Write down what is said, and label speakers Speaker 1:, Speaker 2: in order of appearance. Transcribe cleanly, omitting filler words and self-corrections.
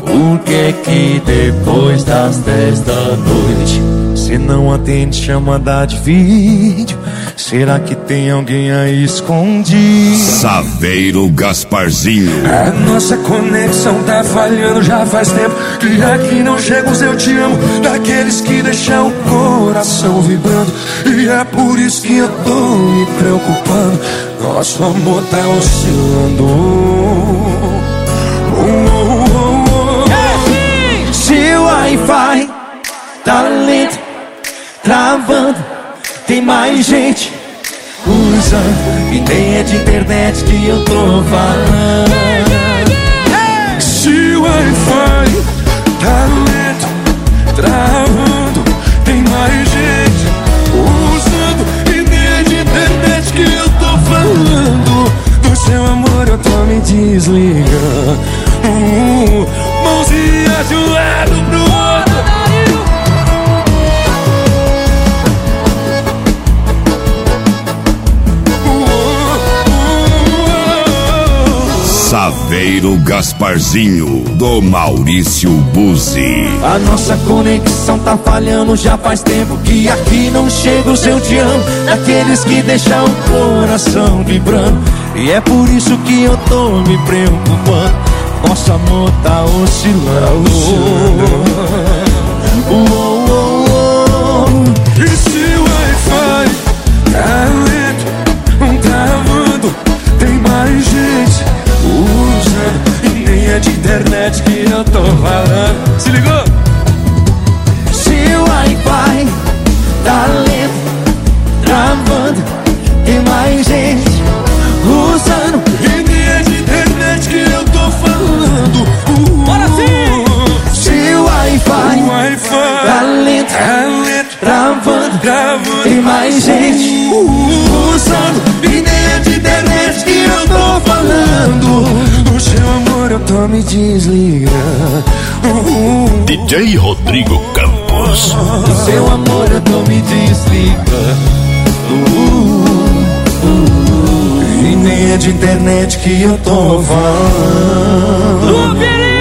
Speaker 1: Por que depois das 10 da noite cê não atende chamada de vídeo? Será que tem alguém aí escondido?
Speaker 2: Saveiro Gasparzinho.
Speaker 1: A nossa conexão tá falhando já faz tempo, que aqui não chega os eu te amo daqueles que deixam o coração vibrando. E é por isso que eu tô me preocupando. Nosso amor tá oscilando. Se o Wi-Fi tá lento, travando, tem mais gente usando, e nem é de internet que eu tô falando. Se o Wi-Fi tá lento, travando, tem mais gente usando, e nem é de internet que eu tô falando. Do seu amor eu tô me desligando. Mãozinha de um lado pro outro.
Speaker 2: Saveiro Gasparzinho, do Maurício Buzzi.
Speaker 1: A nossa conexão tá falhando já faz tempo, que aqui não chega o seu te amo daqueles que deixam o coração vibrando. E é por isso que eu tô me preocupando. Nosso amor tá oscilando. E se o Wi-Fi tá lento, travando, tem mais gente usando, e nem é de internet que eu tô falando. Se ligou? Se o Wi-Fi tá lento, travando, tem mais gente usando, e nem é de internet que eu tô falando. Bora sim! Se o Wi-Fi tá lento, travando, tem mais gente usando, e nem é de internet que eu tô falando. No seu amor eu tô me desligando.
Speaker 2: DJ Rodrigo Campos.
Speaker 1: No seu amor eu tô me desligando. E nem é de internet que eu tô falando.